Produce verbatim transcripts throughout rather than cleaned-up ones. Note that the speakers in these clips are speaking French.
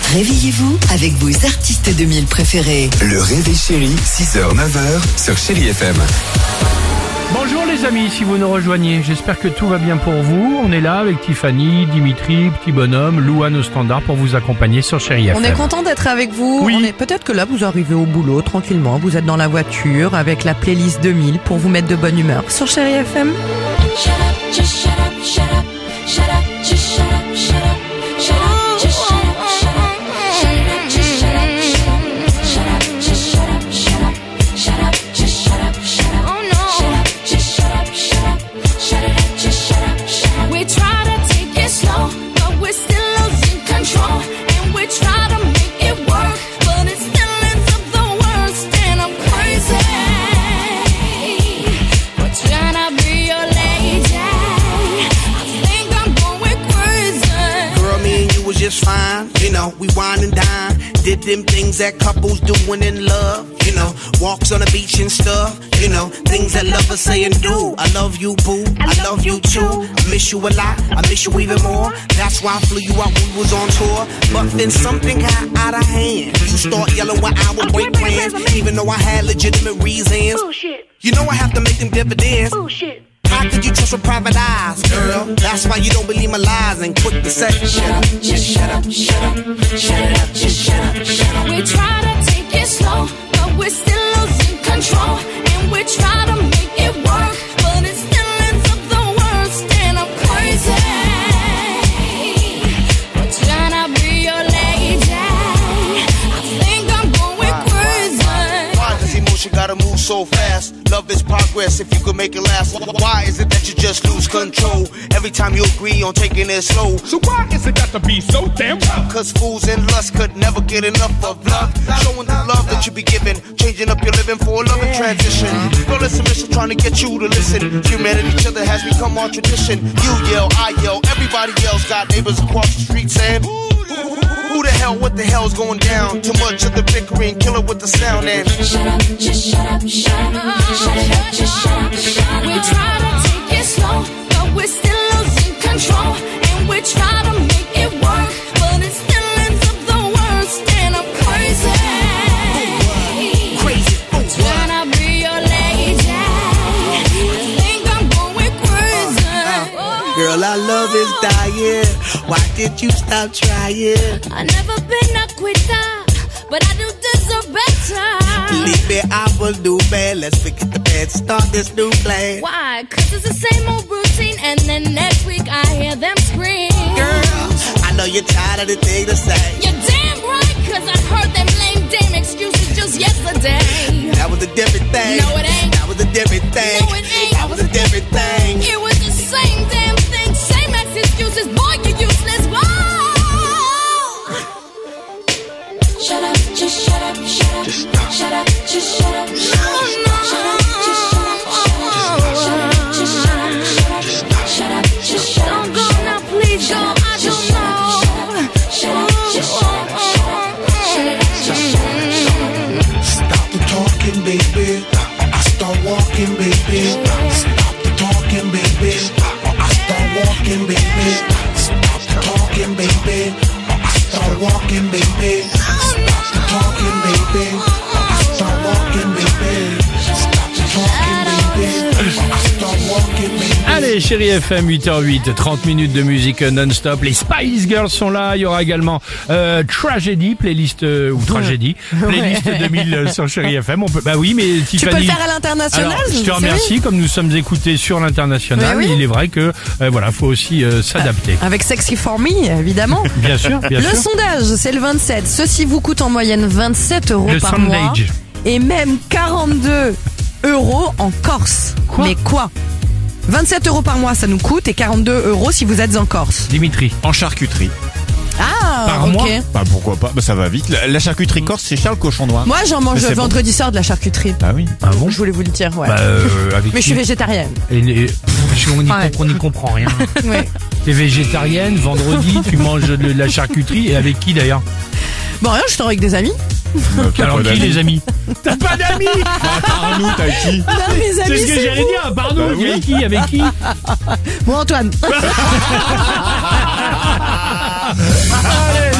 Réveillez-vous avec vos artistes deux mille préférés. Le Réveil Chéri, six heures neuf heures sur Chéri F M. Bonjour les amis, si vous nous rejoignez, j'espère que tout va bien pour vous. On est là avec Tiffany, Dimitri, Petit Bonhomme, Louane au standard pour vous accompagner sur Chéri F M. On est content d'être avec vous. Oui. On est peut-être que là vous arrivez au boulot tranquillement, vous êtes dans la voiture avec la playlist deux mille pour vous mettre de bonne humeur sur Chéri F M. Shut up, just shut up, shut up, shut up, just shut up, shut up, shut up, just shut up, shut up, shut up, just shut up, shut up, shut up, just shut up, shut up, shut up, just shut up, shut up, oh no, shut up, just shut up, shut up, shut it up, just shut up, shut up. We try to take it slow, but we're still losing control, and we try to make it work, but it still ends up the worst, and I'm crazy. We're trying to be your lady. I think I'm going crazy. Girl, me and you was just fine. You know, we wine and dine. Did them things that couples do when in love. You know, walks on the beach and stuff. You know, things that lovers say and do. I love you, boo. I love you too. I miss you a lot. I miss you even more. That's why I flew you out when we was on tour. But then something got out of hand. You start yelling when I would break plans, even though I had legitimate reasons. Bullshit. You know I have to make them dividends. Bullshit. How could you trust with private eyes, girl? That's why you don't believe my lies and quick to say, shut up, just shut up, shut up, shut it up, just shut up, shut up. We try to take it slow, but we're still losing control, and we try to make it work, but it still ends up the worst, and I'm crazy. We're trying to be your lady. I think I'm going crazy. Why does emotion gotta move so fast? Love is progress if you could make it last. Why is it that you just lose control every time you agree on taking it slow? So why is it got to be so damn rough? Cause fools and lust could never get enough of love. Showing the love that you be giving, changing up your living for a loving transition. Girl, it's a mission trying to get you to listen. Humanity, each other has become our tradition. You yell, I yell, everybody yells. Got neighbors across the street saying, who the hell, what the hell's going down? Too much of the bickering, kill it with the sound and Shut up, just shut up, shut up, shut it up, just shut up, shut up. We try to take it slow, but we're still losing control, and we try to make it work, but it still ends up the worst, and I'm crazy. crazy. Oh, Trying to be your lady. I think I'm going crazy. girl, our love is dying. Why did you stop trying? I never been a quitter, but I do deserve better. Believe me, I will do bad. Let's forget the bad, start this new plan. Why? Cause it's the same old routine, and then next week I hear them scream. Girl, I know you're tired of the thing to say. You're damn right, cause I heard them lame damn excuses just yesterday. That was a different thing. No, it ain't. That was a different thing. No, it ain't. That was a different thing. It was the same damn thing, same ex excuses. Boy, you useless. Whoa! Shut up, just shut up, shut up. Just stop. Shut up, just shut up. Shut up, shut up, just shut up. Shut up, just shut up. Shut up, just shut up. Don't go now, please don't. I don't know. Shut up, just shut up. Shut up, just shut up. Stop the talking, baby. Or I start walking, baby. Stop the talking, baby. Or I start walking, baby. Stop the talking, baby. Or I start walking, baby. Stop the talking, baby. Or I start walking, baby. Stop the talking, baby. Or I start walking, baby. Allez, Chéri F M, huit heures huit, trente minutes de musique non-stop. Les Spice Girls sont là. Il y aura également euh, Tragedy, playlist euh, ou Tragédie, playlist deux mille sur Chéri F M. On peut, bah oui, mais Tiffany. Tu peux le faire à l'international. Alors, je te c'est remercie. vrai. Comme nous sommes écoutés sur l'international, Mais oui. il est vrai que euh, voilà, faut aussi euh, s'adapter. Avec Sexy for Me, évidemment. Bien sûr, bien Le sûr. sondage, c'est le vingt-sept. Ceci vous coûte en moyenne vingt-sept euros Le par mois. sondage. Et même quarante-deux euros en Corse. Quoi Mais quoi vingt-sept euros par mois, ça nous coûte, et quarante-deux euros si vous êtes en Corse. Dimitri. En charcuterie. Ah, Par ok. mois Bah pourquoi pas, bah ça va vite. La, la charcuterie corse, c'est Charles Cochon Noir. Moi, j'en mange Mais c'est le vendredi soir de la charcuterie. Ah oui. Ah bon? Je voulais vous le dire, ouais. Bah, euh, avec Mais je qui suis végétarienne. Et les- pff, on n'y Ouais. comprend, on n'y comprend rien. Ouais. T'es végétarienne, vendredi, tu manges de la charcuterie, et avec qui d'ailleurs? Bon, rien, je suis avec des amis. Alors qui les amis? T'as pas d'amis? Par nous, t'as qui? Non, mes C'est amis, ce que c'est j'allais vous. dire, pardon, Bah oui. avec qui? Avec qui? Moi, Antoine. Allez, sérieux.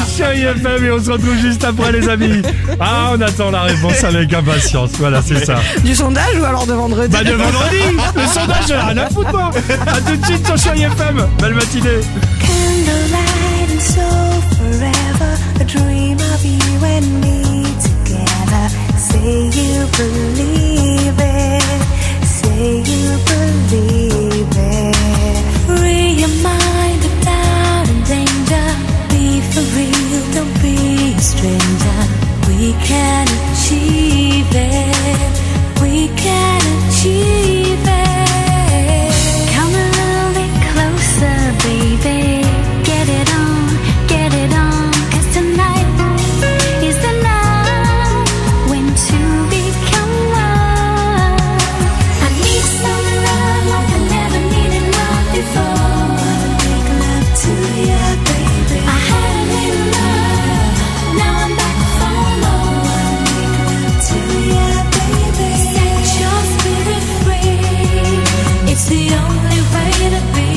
F M et on se retrouve juste après les amis. Ah, on attend la réponse avec impatience. Voilà, c'est ça. Du sondage ou alors de vendredi? Bah de vendredi. Le sondage, j'ai rien à foutre moi. À tout de suite sur Chérie F M. Belle matinée. Candlelight and soul forever, a dream of you and me together. Say you believe it, say you believe it. Free your mind of doubt and danger. Be for real, don't be a stranger. We can achieve it, we can achieve it. Come a little bit closer, baby. Get it on, get it on. 'Cause tonight is the night when two become one. I need some love like I never needed love before. Make love to you, baby. I had a little love, now I'm back for more. Make love to you, baby. Set your spirit free. It's the only way to be.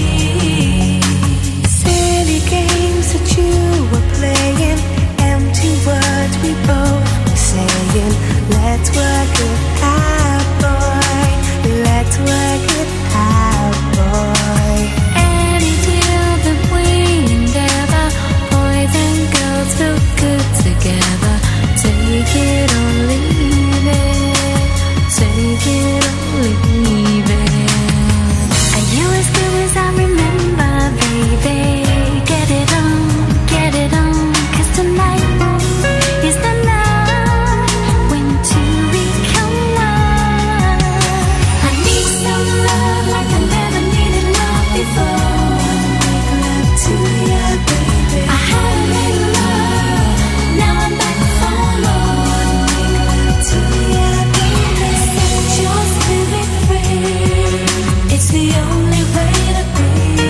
Silly games that you were playing, empty words we both were saying. Let's work it out, boy. Let's work it out, boy. Any deal that we endeavor, boys and girls feel good together. Take it or leave it. Take it or leave it. Are you as good as I remember, baby? Get it on, get it on. 'Cause tonight is the night when two become one. I need some love like I never needed love before. Make love to you, baby. I had a little love, now I'm back for more. Make love to you, baby. Set your spirit free. It's the only way to be.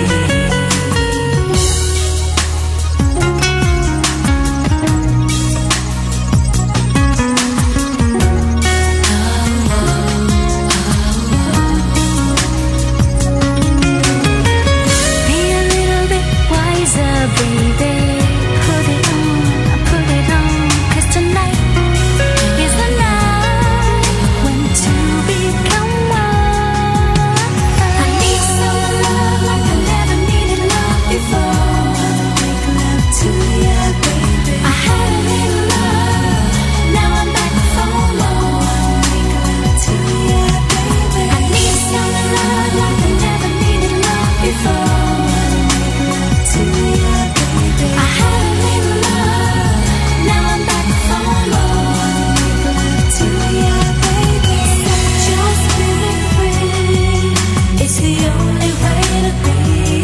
Be a little bit wiser, baby. Put it on, put it on. 'Cause tonight is the night when two become one. I need some love like I never needed love before. Make love to you, baby. I had a little love, now I'm back for more. Make love to you, baby. I need some love like I never needed love before. Make love to you, baby. I had a little love, now I'm back for more. Make love to you, baby. Set your spirit free. It's the only way to be.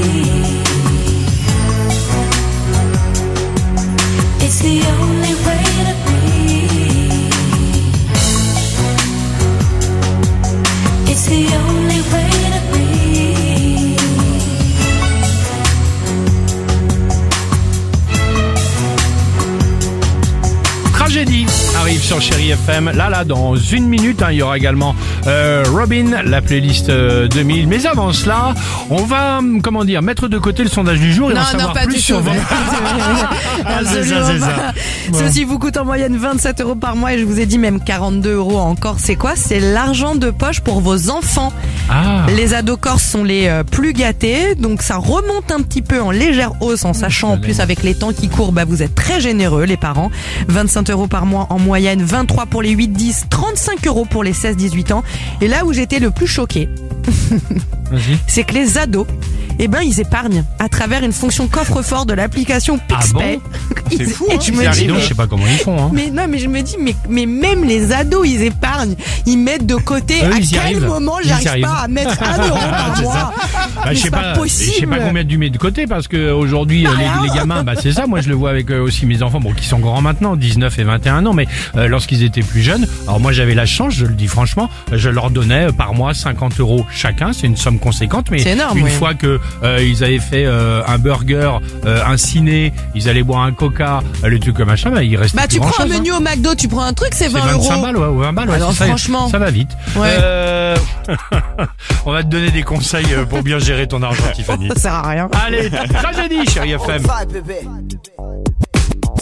It's the only way to be. It's the only way to be. Tragédie arrive sur Chérie F M. Là, là, dans une minute, hein, il y aura également euh, Robin, la playlist euh, deux mille. Mais avant cela, on va, hum, comment dire, mettre de côté le sondage du jour et Non, en non, savoir pas plus du sur tout. vos... Ah, c'est ça, c'est ça. Bon. Ceci vous coûte en moyenne vingt-sept euros par mois et je vous ai dit même quarante-deux euros encore. C'est quoi? C'est l'argent de poche pour vos enfants. Ah. Les ados corses sont les euh, plus gâtés, donc ça remonte un petit peu en légère hausse en sachant en plus avec les temps qui courent, bah vous êtes très généreux les parents. vingt-cinq euros par mois en moyenne, vingt-trois pour les huit dix, trente-cinq euros pour les seize dix-huit ans. Et là où j'étais le plus choquée, c'est que les ados, eh ben ils épargnent à travers une fonction coffre-fort de l'application PixPay. Ah Ils- C'est fou, et hein. je Ils me y dis, arrivent, mais- je sais pas comment ils font. Hein. mais non, mais je me dis, mais, mais même les ados, ils épargnent. Ils mettent de côté. Eux, à ils y quel arrivent. moment Ils y j'arrive arrivent. pas à mettre un euro par C'est mois? ça. Bah, Mais je sais c'est pas pas, je possible. sais pas combien tu mets de côté parce que aujourd'hui euh, Rien. les, les gamins, bah c'est ça. Moi je le vois avec euh, aussi mes enfants, bon qui sont grands maintenant, dix-neuf et vingt et un ans, mais euh, lorsqu'ils étaient plus jeunes. Alors moi j'avais la chance, je le dis franchement, je leur donnais euh, par mois cinquante euros chacun. C'est une somme conséquente, mais C'est énorme, une oui. fois que euh, ils avaient fait euh, un burger, euh, un ciné, ils allaient boire un coca, euh, le truc comme machin, bah il restait Bah, plus tu grand prends un chose, menu au McDo, tu prends un truc, c'est C'est vingt vingt-cinq euros. balles, ouais, ou vingt balles, ouais, Alors, c'est ça, franchement. ça va vite. Ouais. Euh, on va te donner des conseils euh, pour bien gérer ton argent, Tiffany. Ça sert à rien. Allez, tragédie, chérie F M. Five, baby. Set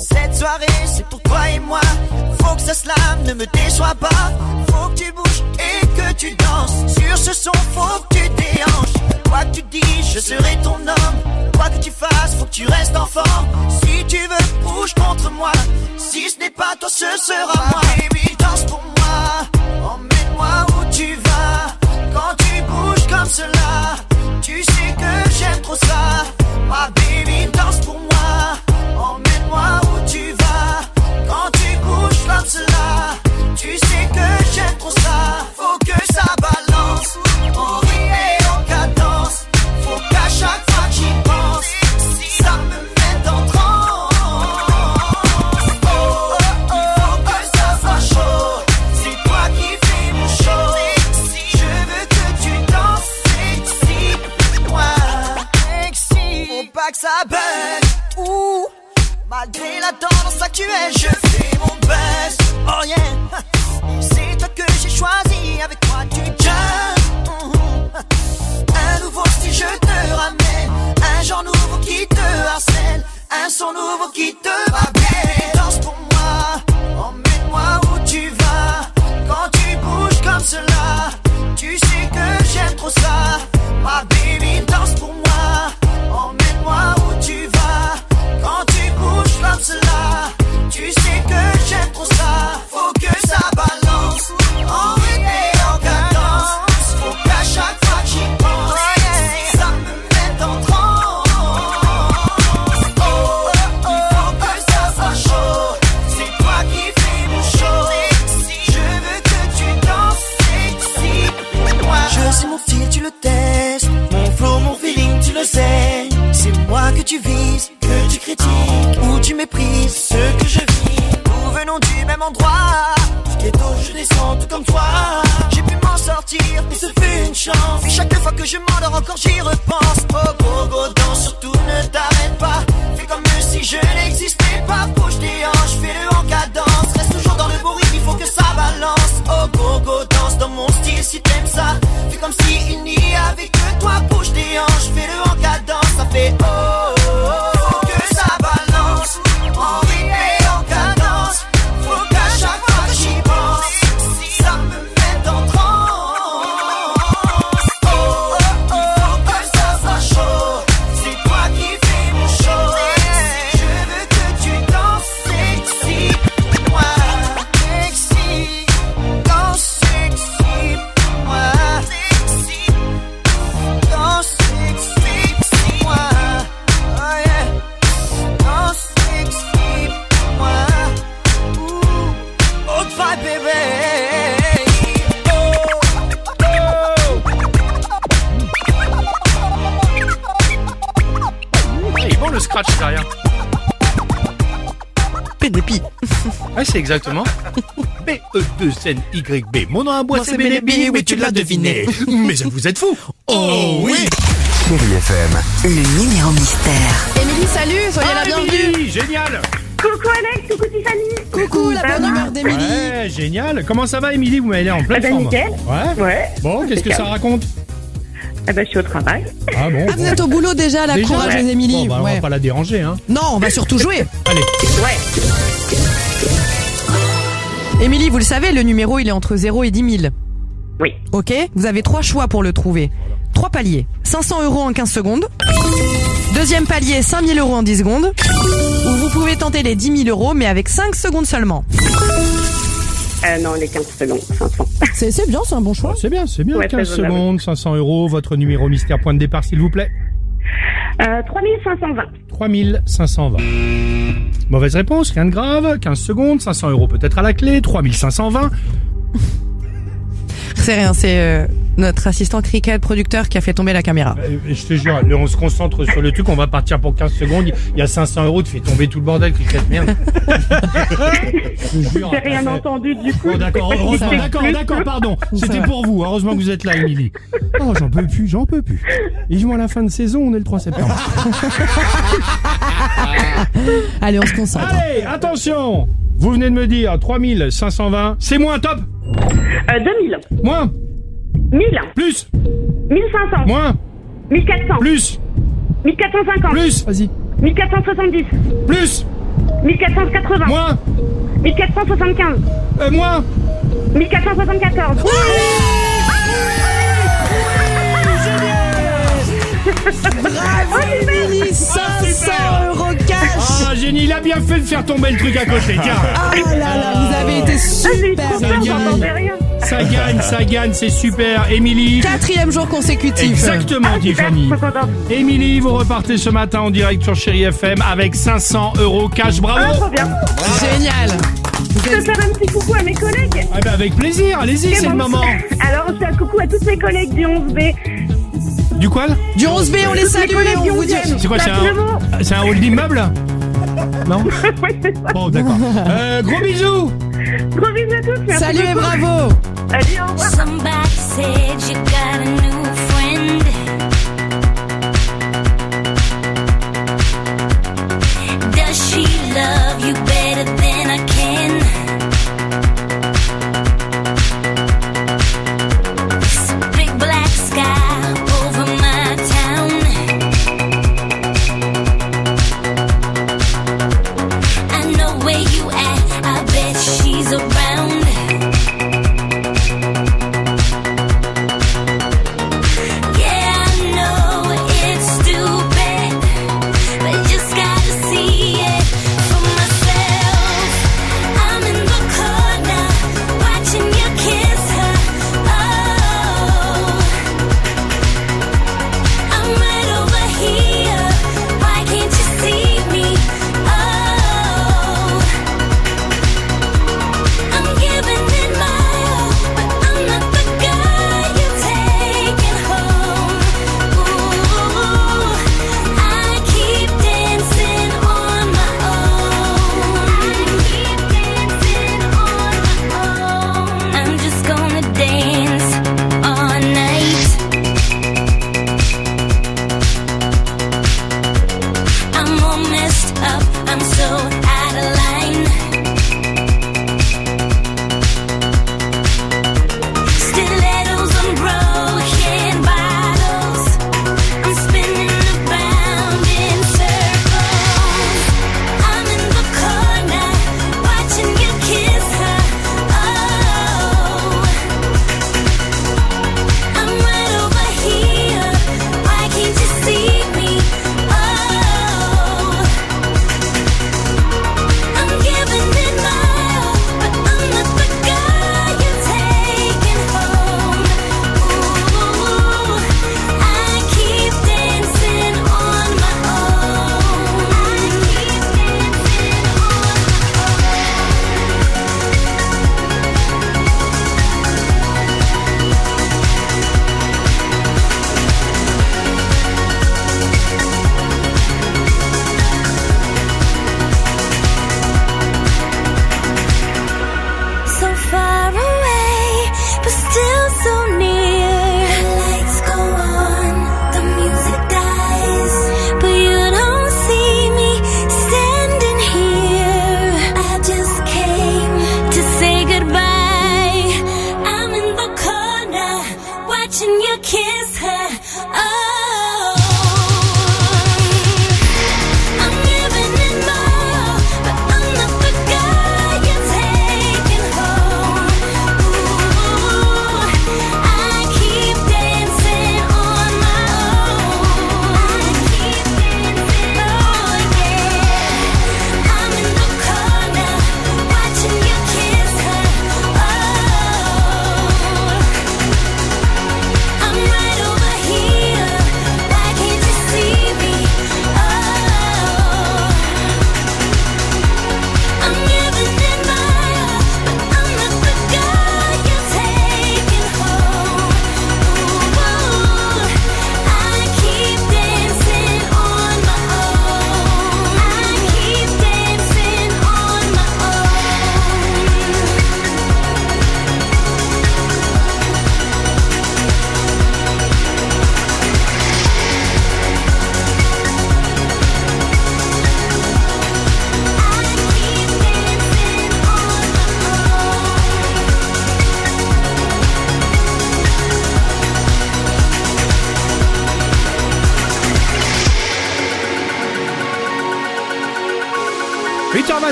soirée, c'est pour toi et moi. Faut que ça slame, ne me déçois pas. Faut que tu bouges et que tu danses. Sur ce son, faut que tu déhanches. Quoi que tu dis, je serai ton homme. Quoi que tu fasses, faut que tu restes en forme. Si tu veux, bouge contre moi. Si ce n'est pas toi, ce sera moi. Baby, danse pour moi. Emmène-moi où tu vas. Quand tu bouges comme cela, tu sais que j'aime trop ça. Ma baby, danse pour moi. Emmène-moi où tu vas. Quand tu bouges comme cela, tu sais que j'aime trop ça. Faut que ça balance, en rythme et en cadence. Faut qu'à chaque fois que j'y pense, ça me mette en transe. Oh, oh, oh, faut que ça soit chaud. C'est toi qui fais mon show. Je veux que tu danses sexy, moi sexy. Faut pas que ça bug, ouh. Malgré la tendance actuelle, je fais mon buzz. Oh yeah, c'est toi que j'ai choisi. Avec moi tu jumps. Un nouveau style je te ramène. Un genre nouveau qui te harcèle. Un son nouveau qui te va bien. Danse pour moi, emmène-moi où tu vas. Quand tu bouges comme cela, tu sais que j'aime trop ça. Ma baby, danse pour moi. Emmène-moi où tu vas. Quand tu bouges comme cela, tu sais que j'aime trop ça. Faut que ça balance, en rythme et en cadence. Faut qu'à chaque fois que j'y pense, ça me mette en transe. Oh, oh, oh, faut que ça soit chaud. C'est toi qui fais mon show. Je veux que tu danses sexy, moi. Je sais mon style, tu le testes. Mon flow, mon feeling, tu le sais. C'est moi que tu vises, que tu critiques ou tu méprises ce que je vis. Nous venons du même endroit, ghetto je descends tout comme toi. J'ai pu m'en sortir et ce fut une chance. Et chaque fois que je m'endors encore j'y repense. Oh go go danse, surtout ne t'arrête pas. Fais comme si je n'existais pas. Bouge tes hanches, fais-le en cadence. Reste toujours dans le beau rythme, il faut que ça balance. Oh go go danse dans mon style si t'aimes ça. Fais comme si il n'y avait que toi. Bouge tes hanches, fais-le en cadence. Ça fait oh, oh, oh. Faut que ça balance, en rythme et en cadence. Faut qu'à chaque fois que j'y pense, ça me mette en transe. Oh, oh, oh, faut que ça soit chaud. C'est toi qui fais mon show. Je veux que tu danses sexy, moi sexy. Danse sexy, moi sexy. Danse sexy, moi. Oh yeah. Danse sexy, moi. Ouh. Haute vibe, bébé. Il est bon le scratch derrière. Pénépi. Ouais, c'est exactement. B E deux N Y B. Mon nom à bois, c'est Bénépi. Oui, tu l'as deviné. Mais vous êtes fous. Oh oui. Chérie F M. Le numéro mystère. Émilie, salut, soyez la bienvenue. Émilie, génial. Coucou Alex, coucou Tiffany. Coucou, la bonne humeur d'Émilie. Ouais, génial. Comment ça va, Émilie? Vous m'avez l'air en pleine Ah bah, forme. nickel. Ouais. Ouais. Bon, qu'est-ce que ça raconte? Ah bah je suis au travail. Ah bon. Ah, vous êtes au boulot déjà, la Déjà, courageuse ouais. Émilie. Bon, bah, on Ouais. va pas la déranger, hein. Non, on va surtout jouer. Allez. Ouais. Émilie, vous le savez, le numéro il est entre zéro et dix mille. Oui. Ok, vous avez trois choix pour le trouver. Trois paliers. cinq cents euros en quinze secondes. Deuxième palier, cinq mille euros en dix secondes. Ou vous pouvez tenter les dix mille euros, mais avec cinq secondes seulement. Euh, non, les quinze secondes, cinq cents. C'est, c'est bien, c'est un bon choix. C'est bien, c'est bien. Ouais, quinze très raisonnable. secondes, cinq cents euros. Votre numéro mystère, point de départ, s'il vous plaît. Euh, trois mille cinq cent vingt. trois mille cinq cent vingt. Mauvaise réponse, rien de grave. quinze secondes, cinq cents euros peut-être à la clé. trois mille cinq cent vingt. C'est rien, c'est euh, notre assistant cricket producteur qui a fait tomber la caméra. Euh, je te jure, là, on se concentre sur le truc, on va partir pour quinze secondes. Il y a cinq cents euros, tu fais tomber tout le bordel, cricket, merde. Je te jure. J'ai rien après- entendu du coup. Bon, d'accord, je sais pas heureusement, si d'accord, c'est d'accord, plus. pardon. Ça C'était va. pour vous. Heureusement que vous êtes là, Émilie. Oh, j'en peux plus, j'en peux plus. Et joue à la fin de saison, on est le trois septembre. Allez, on se concentre. Allez, attention. Vous venez de me dire trois mille cinq cent vingt. C'est moins, top. Euh, deux mille. Moins, mille. plus, mille cinq cents. moins, mille quatre cents. plus, mille quatre cent cinquante. plus. Vas-y. mille quatre cent soixante-dix. Plus, mille quatre cent quatre-vingts. Moins. mille quatre cent soixante-quinze. Euh, moins. mille quatre cent soixante-quatorze. Bravo Émilie, cinq cents euros cash. Ah, génie, il a bien fait de faire tomber le truc à côté, tiens. Ah là là, vous avez été Ah, j'ai eu super. trop peur, j'entendais rien. Ça gagne, ça gagne, c'est super. Émilie. Quatrième jour consécutif. Exactement, Ah, super, Tiffany. trop contente. Émilie, vous repartez ce matin en direct sur Chéri F M avec cinq cents euros cash. Ah, Bravo. trop bien. Génial. Je peux faire un petit coucou à mes collègues. Ah ben avec plaisir, allez-y, c'est le moment. Alors, je fais un coucou à tous mes collègues du onze B. Du quoi là? Du onze B, on les Tous mes salue et collègues on du vous dit. onzième. C'est quoi, c'est Simplement. un, c'est un hall d'immeuble? Non? Ouais, c'est ça. Bon, d'accord. Euh, gros bisous. Gros bisous à tous. Merci Salut et beaucoup. bravo. Allez, au revoir. Somebody said you got a new friend. Does she love you better than I can? It's a big black sky over my town. I know where you at, I bet she's around. Yeah, I know it's stupid, but just gotta see it for myself.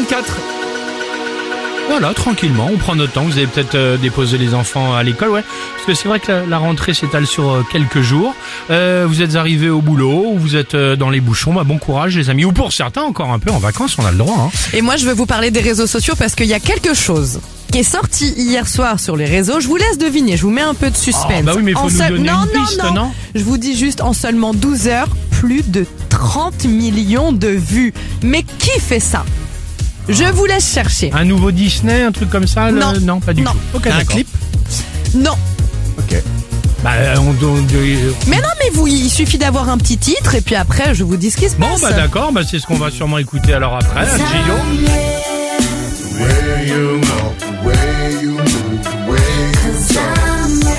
vingt-quatre. Voilà, tranquillement, on prend notre temps. Vous avez peut-être euh, déposé les enfants à l'école, ouais. Parce que c'est vrai que la, la rentrée s'étale sur euh, quelques jours. Euh, vous êtes arrivés au boulot, ou vous êtes euh, dans les bouchons. Bah, bon courage, les amis. Ou pour certains, encore un peu en vacances, on a le droit. Hein. Et moi, je veux vous parler des réseaux sociaux parce qu'il y a quelque chose qui est sorti hier soir sur les réseaux. Je vous laisse deviner, je vous mets un peu de suspense. Oh, bah oui, mais il faut En nous seul- donner non, une non, piste, non, non Je vous dis juste, en seulement douze heures, plus de trente millions de vues. Mais qui fait ça? Je vous laisse chercher. Un nouveau Disney, un truc comme ça le- Non. non, pas du Non. tout. Ok, Un d'accord. clip? Non. Ok. Bah, euh, on, on- euh, Mais non, mais vous, il suffit d'avoir un petit titre et puis après, je vous dis ce qui se Bon, passe. bah d'accord, bah, c'est ce qu'on va sûrement écouter alors après. Gilo. Where you walk, the way you move, the way you talk,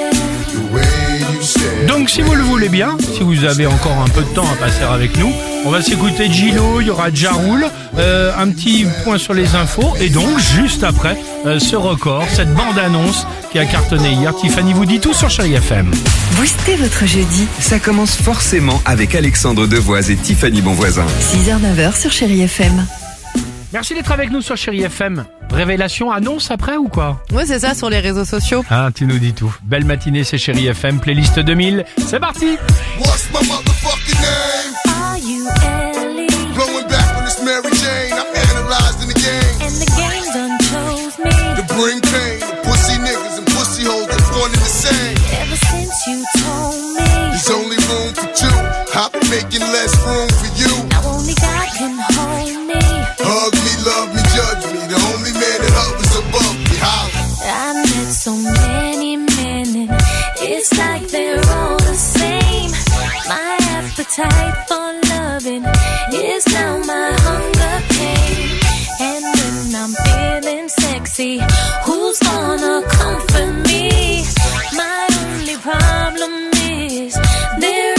the way you say. Donc si vous le voulez bien, si vous avez encore un peu de temps à passer avec nous, on va s'écouter Gilo, il y aura Ja Rule, euh, un petit point sur les infos et donc juste après euh, ce record, cette bande-annonce qui a cartonné hier. Tiffany vous dit tout sur Chérie F M. Boostez votre jeudi. Ça commence forcément avec Alexandre Devoise et Tiffany Bonvoisin. six heures neuf heures sur Chérie F M. Merci d'être avec nous sur Chérie F M. Révélation, annonce après ou quoi? Ouais, c'est ça, sur les réseaux sociaux. Ah, tu nous dis tout. Belle matinée, c'est Chérie F M, playlist deux mille. C'est parti! What's my motherfucking name? Are you Ellie? Blowing back on this Mary Jane. I'm analyzing the game And the game done chose me. to bring pain to pussy niggas and pussy hoes that's one and the same. Ever since you told me. There's only room for two. I've been making less room for you. Now only God can hold me. Hug me, love me, judge me. The only man that hovers above me. Holla. I met so many men and it's like they're all the same. My appetite for loving is now my hunger pain. And when I'm feeling sexy, who's gonna comfort me? My only problem is their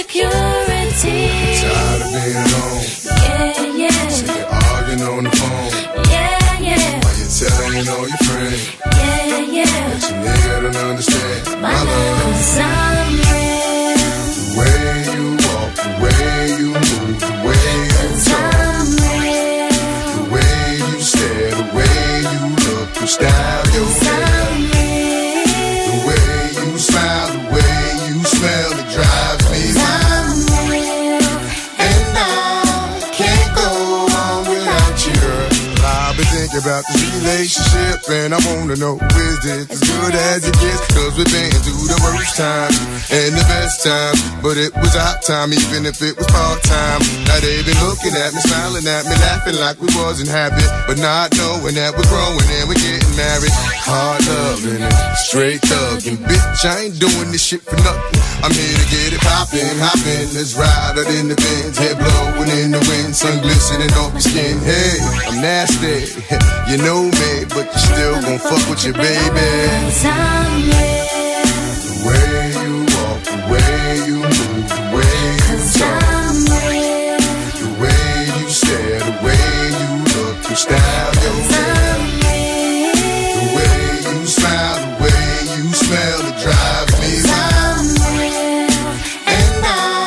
insecurity. Tired of being alone. Yeah, yeah, You're arguing on the phone. yeah, yeah, Why you telling all your friends? yeah, yeah. But you nigga don't understand My my love. love's I'm real. The way you walk, the way you move, the way you talk, I'm real. the way you stare, the way you look, you style your hair, I'm real. the way you smile, the way you smell, it drives me wild. I'm real. And I can't go on without you, girl. I've been thinking about this relationship, and I wanna know, is this as good as it gets? Cause we've been through the worst times and the best times, but it was our time, even if it was part-time. Now they been looking at me, smiling at me, laughing like we wasn't happy, but not knowing that we're growing and we're getting married. Hard loving and straight thugging, bitch, I ain't doing this shit for nothing. I'm here to get it poppin', hoppin', let's ride out in the Benz, head blowing in the wind, sun glistening off your skin. Hey, I'm nasty, you know me, but you still gon' fuck with your baby. I'm real. The way you walk, the way you move, the way you talk, I'm real. the way you stare, the way you look, you style your hair, I'm real. the way you smile, the way you smell, it drives me wild. I'm real. And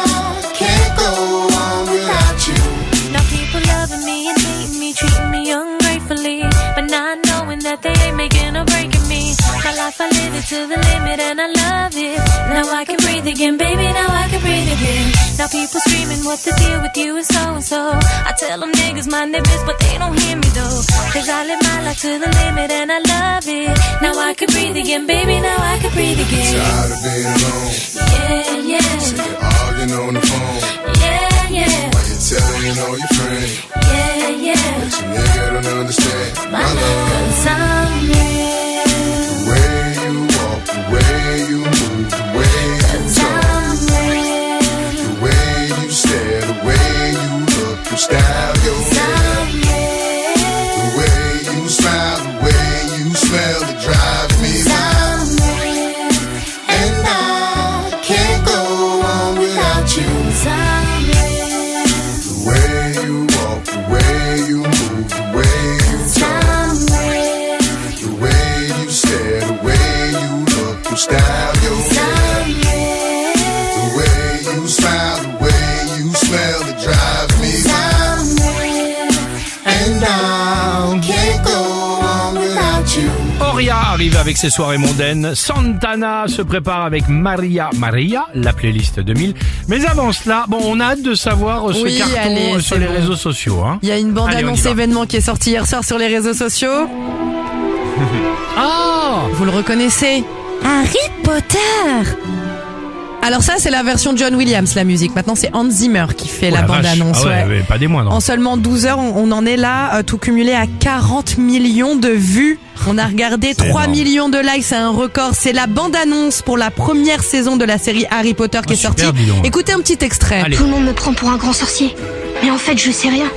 I can't go on without you. Now people loving me and hating me, treating me ungratefully, but not knowing that they ain't making or breaking me. My life, I live it to the limit and I love it. Now I can breathe again, baby, now I can breathe again. Now people screaming, what the deal with you is so and so. I tell them niggas mind their biz, but they don't hear me though. Cause I live my life to the limit and I love it. Now I can breathe again, baby, now I can breathe again. Tired of being alone, Yeah, yeah, sick of arguing on the phone. yeah, yeah, Why you telling all your friends? yeah, yeah. But you nigga don't understand my love. Cause I'm real. The way you walk, the way you move, the way you talk, I'm real. the way you stare, the way you look, you style your hair, I'm real. the way you smile, the way you smell, it drives me wild. I'm real. And I can't go on without you. I'm real. The way you walk, the way you move, arrive avec ses soirées mondaines. Santana se prépare avec Maria Maria, la playlist deux mille. Mais avant cela, bon, on a hâte de savoir ce Oui, carton allez, euh, sur c'est les bon. réseaux sociaux. Hein. Il y a une Allez, on bande-annonce y va. événement qui est sortie hier soir sur les réseaux sociaux. Ah, Vous le reconnaissez? Harry Potter. Alors ça, c'est la version John Williams, la musique. Maintenant, c'est Hans Zimmer qui fait oh la, la vache. bande-annonce. Ah ouais, ouais. ouais, pas des moindres. En seulement douze heures, on, on en est là, euh, tout cumulé à quarante millions de vues. On a regardé trois énorme. millions de likes, c'est un record. C'est la bande-annonce pour la première saison de la série Harry Potter qui Ah, est sortie. super, dis donc. Écoutez un petit extrait. Allez. Tout le monde me prend pour un grand sorcier. Mais en fait, je sais rien.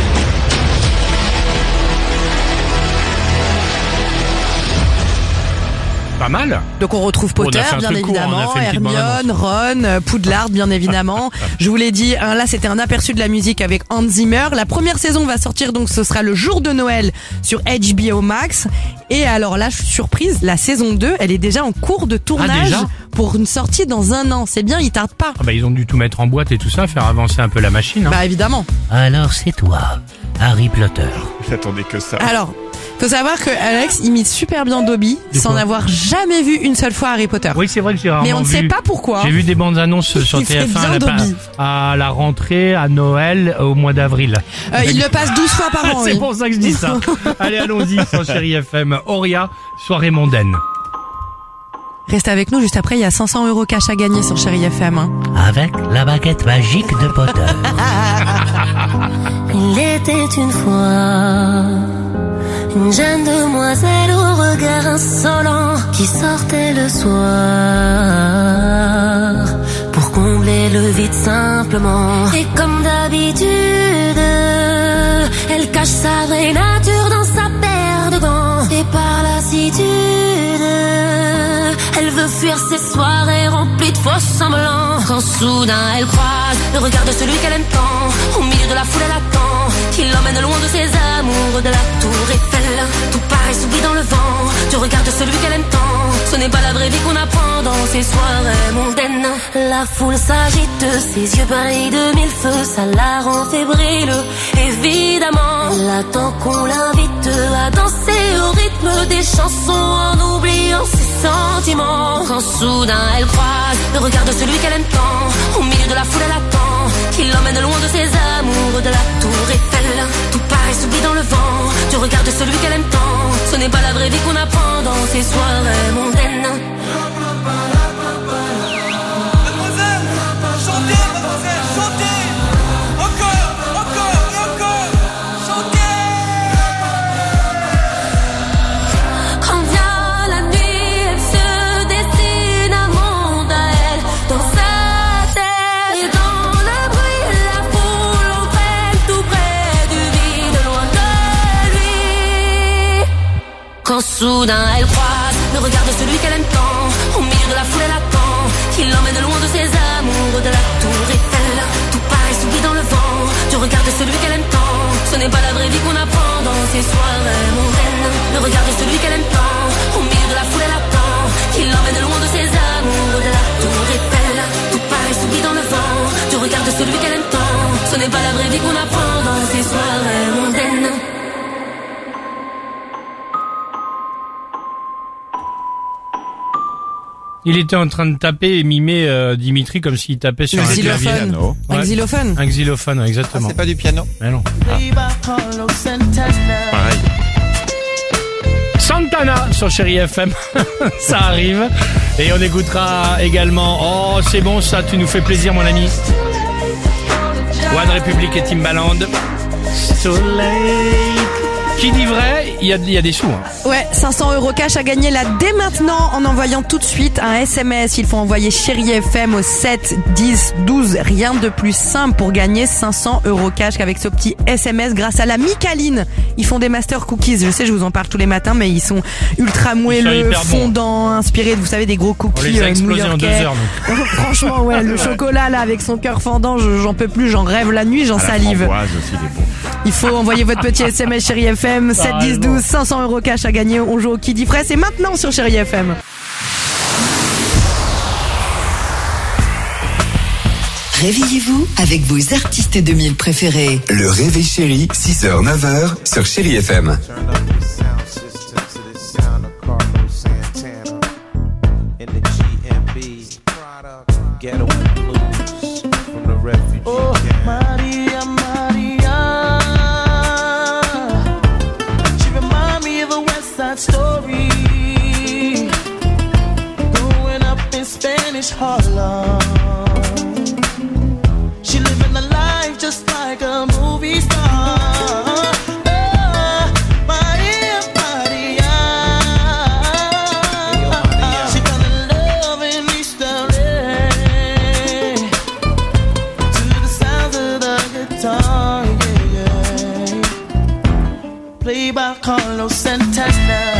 Pas mal. Donc on retrouve On a Potter, fait un bien truc court, on a évidemment, fait une petite Hermione, Ron, euh, Poudlard, bien évidemment. Je vous l'ai dit, hein, là c'était un aperçu de la musique avec Hans Zimmer. La première saison va sortir, donc ce sera le jour de Noël sur H B O Max. Et alors là, surprise, la saison deux, elle est déjà en cours de tournage déjà pour une sortie dans un an. C'est bien, ils tardent pas. Ah bah, ils ont dû tout mettre en boîte et tout ça, faire avancer un peu la machine. Hein. Bah évidemment. Alors c'est toi, Harry Potter. J'attendais que ça. Alors, faut savoir que Alex imite super bien Dobby De sans quoi n'avoir jamais vu une seule fois Harry Potter. Oui, c'est vrai que j'ai rarement Mais on ne vu. sait pas pourquoi. J'ai vu des bandes annonces sur Il fait T F un bien à la, Dobby. à la rentrée, à Noël, au mois d'avril. Euh, il le passe douze fois par an. C'est oui. pour ça que je dis ça. Allez, allons-y sur Chérie F M. Auria, soirée mondaine. Restez avec nous, juste après, il y a cinq cents euros cash à gagner sur Chérie F M. Hein. Avec la baguette magique de Potter. Il était une fois une jeune demoiselle au regard insolent qui sortait le soir pour combler le vide simplement. Et comme d'habitude, elle cache sa vraie nature dans sa paire de gants. Et par lassitude, elle veut fuir ses soirées remplies de faux semblants. Quand soudain elle croise le regard de celui qu'elle aime tant, au milieu de la foule elle attend qu'il l'emmène loin de ses amours, de la tour Eiffel. Tout paraît s'oublie dans le vent du regard de celui qu'elle aime tant. Ce n'est pas la vraie vie qu'on apprend dans ces soirées mondaines. La foule s'agite, ses yeux brillent de mille feux, ça la rend fébrile. Évidemment, elle attend qu'on l'invite à danser au rythme des chansons en oubliant ses sentiments. Quand soudain elle croise le regard de celui qu'elle aime tant, au milieu de la foule elle attend qu'il l'emmène loin de ses amours, de la tour Eiffel. Tout paraît s'oublie dans le vent du regard de celui qu'elle aime tant. Ce n'est pas la vraie vie qu'on apprend dans ces soirées mondaines. Quand vient la nuit, elle se dessine un monde à elle, dans sa tête. Et dans le bruit, la foule entraîne tout près du vide, loin de lui. Quand soudain elle croise le regard de celui qu'elle aime tant, au milieu de la foule elle attend qu'il l'emmène loin de ses amours, de la tour Eiffel. Tout paraît s'oublie dans le vent du regard de celui qu'elle aime tant. Ce n'est pas la vraie vie qu'on apprend dans ces soirées mondaines. Le regard de celui qu'elle aime tant, au milieu de la foule elle attend qu'il l'emmène loin de ses amours, de la tour Eiffel. Tout paraît s'oublie dans le vent du regard de celui qu'elle aime tant. Ce n'est pas la vraie vie qu'on apprend dans ces soirées mondaines. Il était en train de taper et mimer euh, Dimitri comme s'il tapait sur Un un clavier. xylophone. Piano. Un Ouais. xylophone. Un xylophone, ouais, exactement. C'est pas du piano. Mais non. Pareil. Santana sur Chérie F M, ça arrive. Et on écoutera également, oh c'est bon ça, tu nous fais plaisir mon ami. One Republic et Timbaland. So late. Qui dit vrai, il y a, il y a des sous. Hein. Ouais, cinq cents euros cash à gagner là dès maintenant en envoyant tout de suite un S M S. Il faut envoyer Chérie F M au sept dix douze. Rien de plus simple pour gagner cinq cents euros cash qu'avec ce petit S M S grâce à la Micaline. Ils font des master cookies. Je sais, je vous en parle tous les matins, mais ils sont ultra moelleux, hyper bons. fondants, inspirés de, vous savez, des gros On cookies les a euh, explosés en deux new-yorkais. heures. Donc. Franchement, ouais, le chocolat là avec son cœur fendant, je- j'en peux plus, j'en rêve la nuit, j'en À la salive. framboise aussi, il est bon. Il faut envoyer votre petit S M S Chérie F M, sept dix douze, cinq cents euros cash à gagner. On joue au Qui dit frais, c'est maintenant sur Chérie F M. Réveillez-vous avec vos artistes deux mille préférés. Le Réveil Chéri, six heures neuf heures sur Chérie F M. Turn up the sound system to the sound of Carlos Spanish Harlem. She living a life just like a movie star. Oh, Maria, Maria. She fell in love in East L A to the sounds of the guitar, yeah, yeah. Played by Carlos Santana.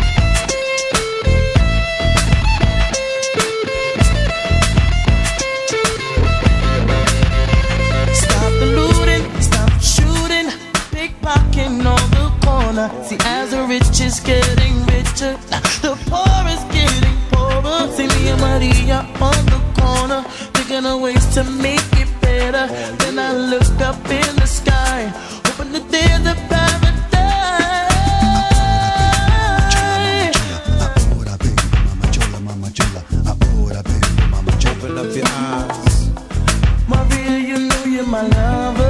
See, as the rich is getting richer, the poor is getting poorer. See me and Maria on the corner, thinking of ways to make it better. Then I look up in the sky, hoping that there's a paradise. Open up your eyes, Maria, you know you're my lover.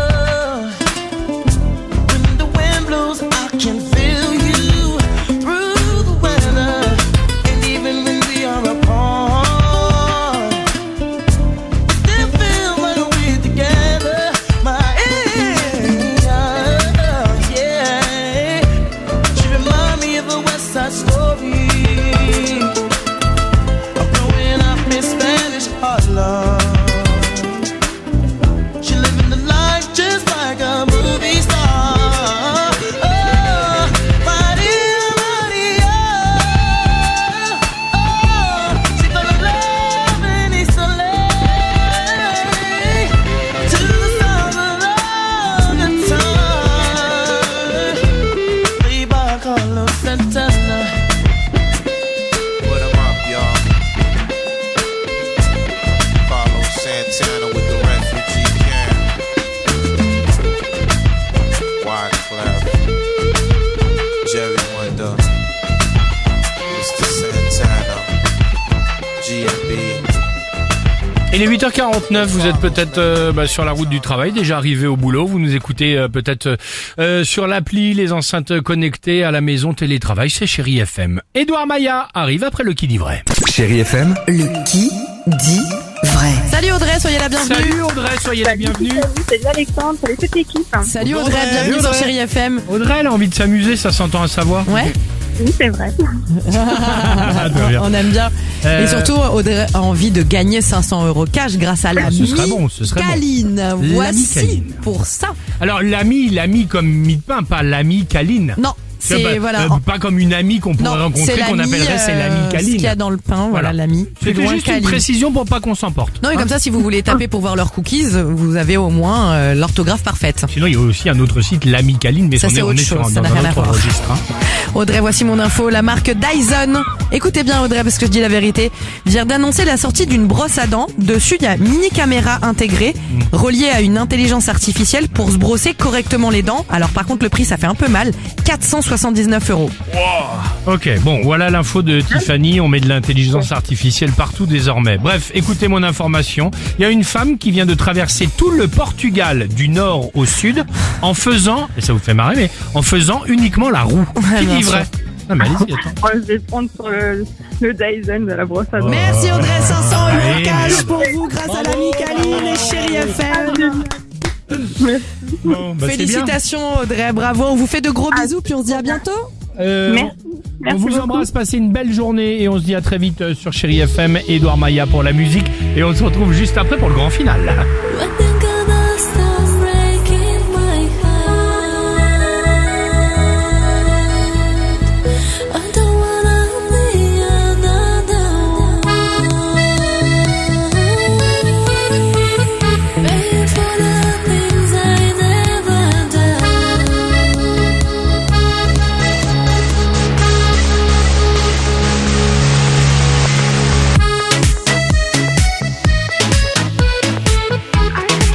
I can feel you through the weather, and even when we are apart, we still feel like we're together. My yeah, yeah. She remind me of a West Side Story. I'm growing up in Spanish Harlem. She living the life just like a movie star. Il est huit heures quarante-neuf, vous êtes peut-être euh, bah, sur la route du travail, déjà arrivé au boulot, vous nous écoutez euh, peut-être euh, sur l'appli, les enceintes connectées, à la maison, télétravail, c'est Chérie F M. Édouard Maillat arrive après le qui dit vrai. Chérie F M, le qui dit vrai. Salut Audrey, soyez la bienvenue. Salut Audrey, soyez la bienvenue. Salut Alexandre, salut toute l'équipe. Salut Audrey, Audrey. bienvenue Audrey. sur Chérie F M. Audrey, elle a envie de s'amuser, ça s'entend à sa voix. Ouais. Oui, c'est vrai. On aime bien. Euh... Et surtout, Audrey a envie de gagner cinq cents euros cash grâce à l'ami ce serait bon, ce serait Caline. bon. Voici Caline. pour ça. Alors l'ami, l'ami comme mie de pain, pas l'ami Caline. Non. C'est bah, voilà. euh, pas comme une amie qu'on pourrait non, rencontrer, qu'on appellerait c'est l'ami euh, Caline. Ce qu'il y a dans le pain, voilà, voilà l'ami. C'est juste Caline. Une précision pour pas qu'on s'emporte. Non, et hein. comme ça, si vous voulez taper pour voir leurs cookies, vous avez au moins euh, l'orthographe parfaite. Sinon, il y a aussi un autre site, l'ami Caline, mais ça, on est, on est chose, sur ça dans n'a un rien autre à voir. registre. Hein. Audrey, voici mon info. La marque Dyson, écoutez bien Audrey parce que je dis la vérité, vient d'annoncer la sortie d'une brosse à dents. Dessus, il y a mini caméra intégrée, mmh. reliée à une intelligence artificielle pour se brosser correctement les dents. Alors par contre, le prix, ça fait un peu mal. quatre cent soixante-dix-neuf euros. Wow. Ok, bon, voilà l'info de Tiffany. On met de l'intelligence artificielle partout désormais. Bref, écoutez mon information. Il y a une femme qui vient de traverser tout le Portugal du nord au sud en faisant, et ça vous fait marrer, mais en faisant uniquement la roue. Ouais, qui dit vrai? Ah, mais allez-y, attends. Je vais prendre sur le, le Dyson de la brosse à dents. Oh. Merci Audrey, cinq cents euros Allez, cash merde. pour vous grâce à l'ami Caline et Chérie F M. Bon, bah, Félicitations Audrey, bravo. On vous fait de gros bisous puis on se dit à bientôt. Euh, Merci. Merci on vous beaucoup. embrasse, passez une belle journée et on se dit à très vite sur Chérie F M. Édouard Maillat pour la musique et on se retrouve juste après pour le grand final. I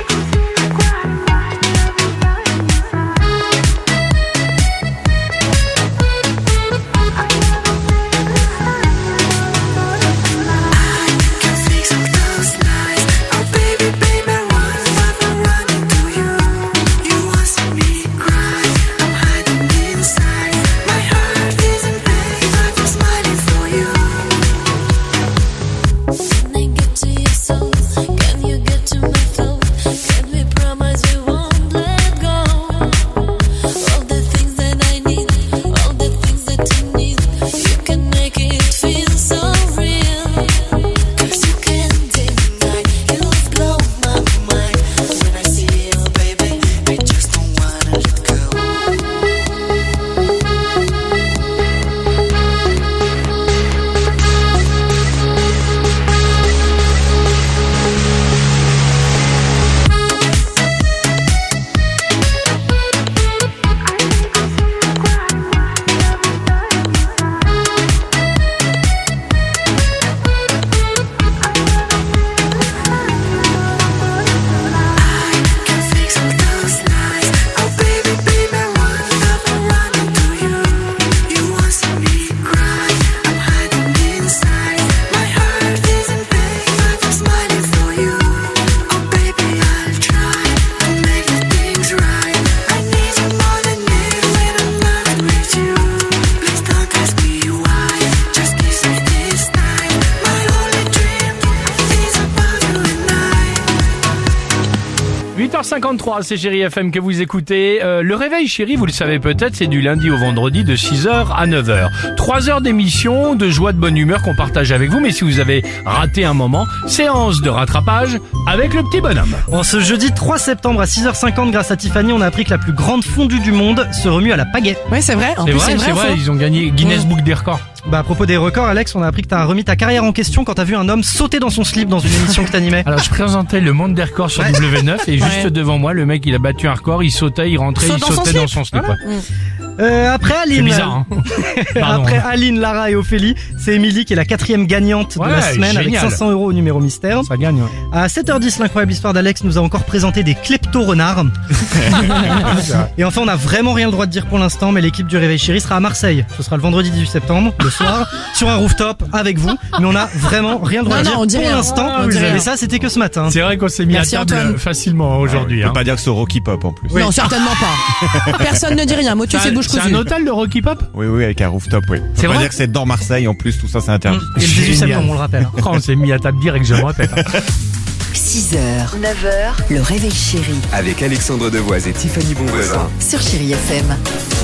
cinquante-trois, c'est Chérie F M que vous écoutez. Euh, le réveil chéri, vous le savez peut-être, c'est du lundi au vendredi de six heures à neuf heures. trois heures d'émission, de joie, de bonne humeur qu'on partage avec vous. Mais si vous avez raté un moment, séance de rattrapage avec le petit bonhomme. En ce jeudi trois septembre à six heures cinquante, grâce à Tiffany, on a appris que la plus grande fondue du monde se remue à la pagaie. Oui, c'est vrai. En C'est plus, vrai, c'est vrai, ils ont gagné Guinness Mmh. Book des records. Bah à propos des records, Alex, on a appris que t'as remis ta carrière en question quand t'as vu un homme sauter dans son slip dans une émission que t'animais. Alors je présentais le monde des records sur Ouais. W neuf et juste Ouais. devant moi, le mec il a battu un record, il sautait, il rentrait, Saute il dans son sautait slip. dans son slip. Voilà. ouais. Euh, après Aline, C'est bizarre, hein. Pardon. après Aline, Lara et Ophélie, c'est Émilie qui est la quatrième gagnante Ouais, de la semaine avec génial. cinq cents euros au numéro mystère. Ça gagne. Ouais. À sept heures dix, l'incroyable histoire d'Alex nous a encore présenté des klepto-renards. Et enfin, on n'a vraiment rien le droit de dire pour l'instant, mais l'équipe du Réveil Chéri sera à Marseille. Ce sera le vendredi dix-huit septembre, le soir, sur un rooftop avec vous. Mais on n'a vraiment rien le droit Non, de non, dire on dit pour rien. l'instant. On dit rien. Et ça, c'était que ce matin. C'est vrai qu'on s'est mis Merci, à table Antoine. facilement aujourd'hui. On hein. peut pas dire que c'est Rocky Pop en plus. Oui. Non, certainement pas. Personne ne dit rien. Motus C'est et un- bouche c'est un cousue. hôtel de Rocky Pop. Oui, oui, avec un rooftop, oui. C'est C'est pas vrai dire que c'est dans Marseille en plus, tout ça c'est interdit. Et le dix-huit Génial. septembre, on le rappelle. Oh, on s'est mis à table direct, je me répète. six heures, neuf heures, le réveil chéri Avec Alexandre Devoise et Tiffany Bonvoisin. sur Chérie F M.